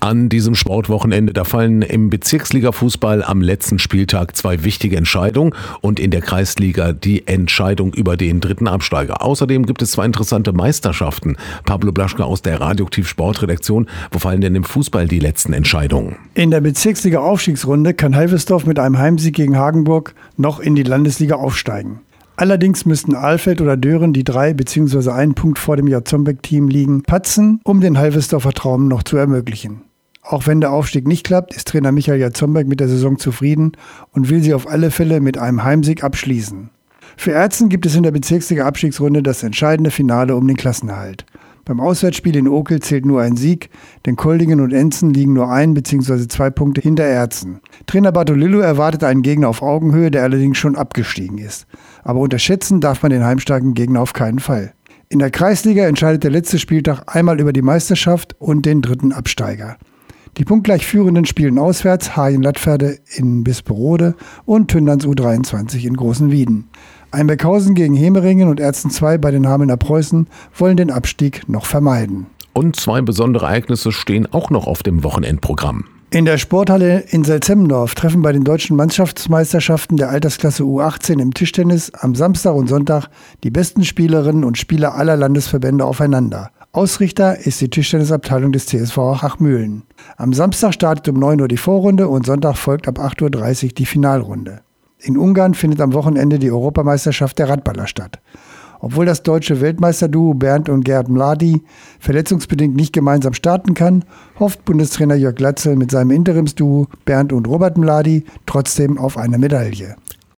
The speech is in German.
An diesem Sportwochenende, da fallen im Bezirksliga-Fußball am letzten Spieltag 2 wichtige Entscheidungen und in der Kreisliga die Entscheidung über den 3. Absteiger. Außerdem gibt es 2 interessante Meisterschaften. Pablo Blaschke aus der Radioaktiv Sportredaktion. Wo fallen denn im Fußball die letzten Entscheidungen? In der Bezirksliga-Aufstiegsrunde kann Helversdorf mit einem Heimsieg gegen Hagenburg noch in die Landesliga aufsteigen. Allerdings müssten Alfeld oder Dören, die 3 bzw. 1 Punkt vor dem Jatzombeck-Team liegen, patzen, um den Helversdorfer Traum noch zu ermöglichen. Auch wenn der Aufstieg nicht klappt, ist Trainer Michael Jatzombeck mit der Saison zufrieden und will sie auf alle Fälle mit einem Heimsieg abschließen. Für Erzen gibt es in der Bezirksliga-Abstiegsrunde das entscheidende Finale um den Klassenerhalt. Beim Auswärtsspiel in Okel zählt nur ein Sieg, denn Koldingen und Enzen liegen nur 1 bzw. 2 Punkte hinter Erzen. Trainer Bartolillo erwartet einen Gegner auf Augenhöhe, der allerdings schon abgestiegen ist. Aber unterschätzen darf man den heimstarken Gegner auf keinen Fall. In der Kreisliga entscheidet der letzte Spieltag einmal über die Meisterschaft und den 3. Absteiger. Die punktgleich Führenden spielen auswärts Hagen-Lattferde in Bisperode und Tünderns U23 in Großenwieden. Einbeckhausen gegen Hemeringen und Erzen 2 bei den Hamelner Preußen wollen den Abstieg noch vermeiden. Und 2 besondere Ereignisse stehen auch noch auf dem Wochenendprogramm. In der Sporthalle in Selzemmendorf treffen bei den deutschen Mannschaftsmeisterschaften der Altersklasse U18 im Tischtennis am Samstag und Sonntag die besten Spielerinnen und Spieler aller Landesverbände aufeinander. Ausrichter ist die Tischtennisabteilung des CSV Hachmühlen. Am Samstag startet um 9 Uhr die Vorrunde und Sonntag folgt ab 8.30 Uhr die Finalrunde. In Ungarn findet am Wochenende die Europameisterschaft der Radballer statt. Obwohl das deutsche Weltmeisterduo Bernd und Gerd Mladi verletzungsbedingt nicht gemeinsam starten kann, hofft Bundestrainer Jörg Glatzel mit seinem Interimsduo Bernd und Robert Mladi trotzdem auf eine Medaille.